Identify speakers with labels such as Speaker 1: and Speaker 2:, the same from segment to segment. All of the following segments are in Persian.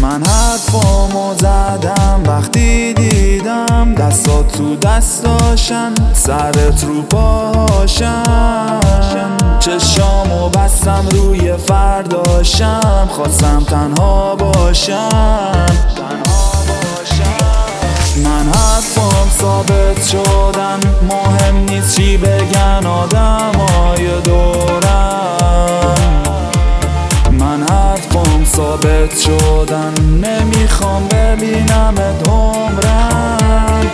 Speaker 1: من حرفامو زدم وقتی دیدم دستات تو دستاشن، سرت رو پاهاشن. چشامو بستم روی فرداشم، خواستم تنها باشم. من حرفام ثابت شدن، مهم نیست چی بگن آدمای دورم. من حرفام ثابت شدن، نمیخوام ببینمت عمرم.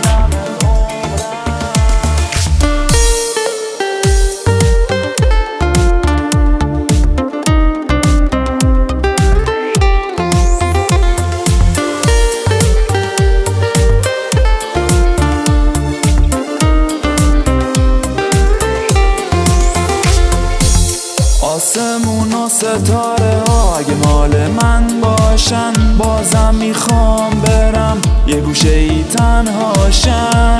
Speaker 1: آسمون و ستاره ها اگه مال من باشن، بازم میخوام برم یه گوشه ای تنهاشم.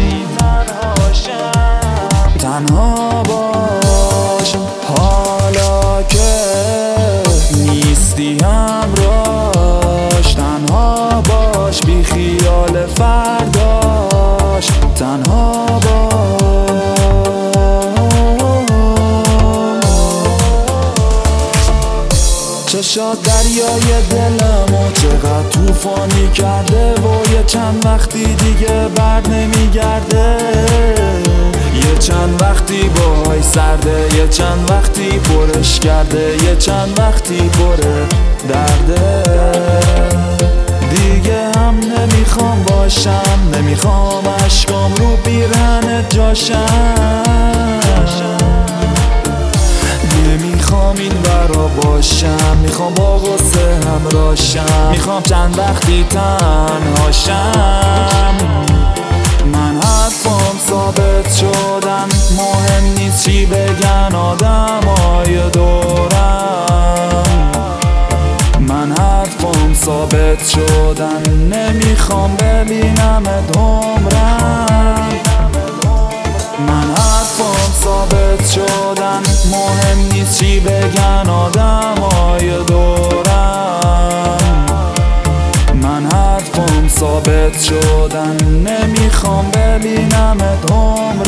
Speaker 1: تنها باش حالا که نیستی همراش. تنها باش بی خیال فرداش. تنها باش. چشات دریای دلمو چقدر توفانی کرده و یه چند وقتی دیگه بر نمیگرده. یه چند وقتی باهاش سرده، یه چند وقتی پرش کرده، یه چند وقتی پره درده. دیگه هم نمیخوام باشم، نمیخوام عشقام رو پیرهنت جاشم. نمیخوام این برا باشم، میخوام با غصه همراشم. میخوام چند وقتی تنهاشم. من حرفام ثابت شدن، مهم نیست چی بگن آدمای دورم. من حرفام ثابت شدن، نمیخوام ببینمت عمرم. من حرفام ثابت شدن، مهم نیست چی بگن آدمای دورم. من حرفام ثابت شدن، نمیخوام ببینمت عمرم.